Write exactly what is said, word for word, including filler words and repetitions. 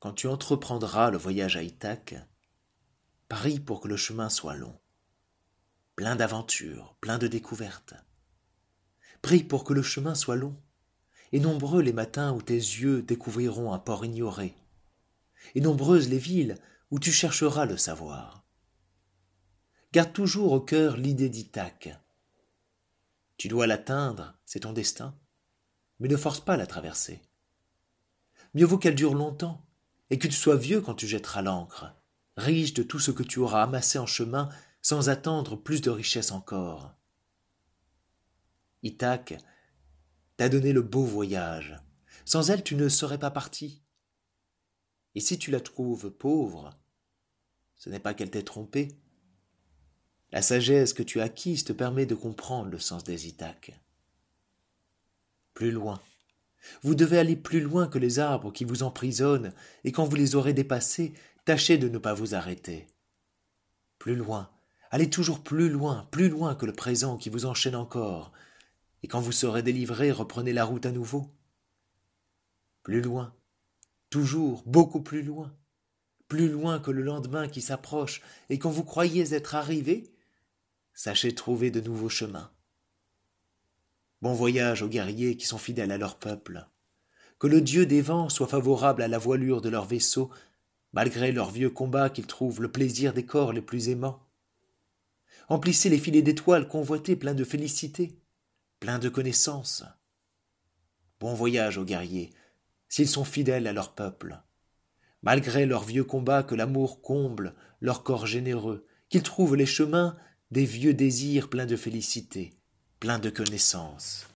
Quand tu entreprendras le voyage à Ithaque, parie pour que le chemin soit long, plein d'aventures, plein de découvertes. Prie pour que le chemin soit long, et nombreux les matins où tes yeux découvriront un port ignoré, et nombreuses les villes où tu chercheras le savoir. Garde toujours au cœur l'idée d'Ithaque. Tu dois l'atteindre, c'est ton destin, mais ne force pas la traversée. Mieux vaut qu'elle dure longtemps, et que tu sois vieux quand tu jetteras l'ancre, riche de tout ce que tu auras amassé en chemin sans attendre plus de richesse encore. Ithaque t'a donné le beau voyage. Sans elle, tu ne serais pas parti. Et si tu la trouves pauvre, ce n'est pas qu'elle t'ait trompé. La sagesse que tu as acquise te permet de comprendre le sens des Ithaques. Plus loin. Vous devez aller plus loin que les arbres qui vous emprisonnent, et quand vous les aurez dépassés, tâchez de ne pas vous arrêter. Plus loin. Allez toujours plus loin, plus loin que le présent qui vous enchaîne encore, et quand vous serez délivré, reprenez la route à nouveau. Plus loin. Toujours, beaucoup plus loin. Plus loin que le lendemain qui s'approche, et quand vous croyez être arrivé, sachez trouver de nouveaux chemins. Bon voyage aux guerriers qui sont fidèles à leur peuple. Que le Dieu des vents soit favorable à la voilure de leurs vaisseaux, malgré leurs vieux combats qu'ils trouvent le plaisir des corps les plus aimants. Emplissez les filets d'étoiles convoités pleins de félicité, pleins de connaissances. Bon voyage aux guerriers, s'ils sont fidèles à leur peuple. Malgré leurs vieux combats que l'amour comble leur corps généreux, qu'ils trouvent les chemins des vieux désirs pleins de félicité, pleins de connaissances.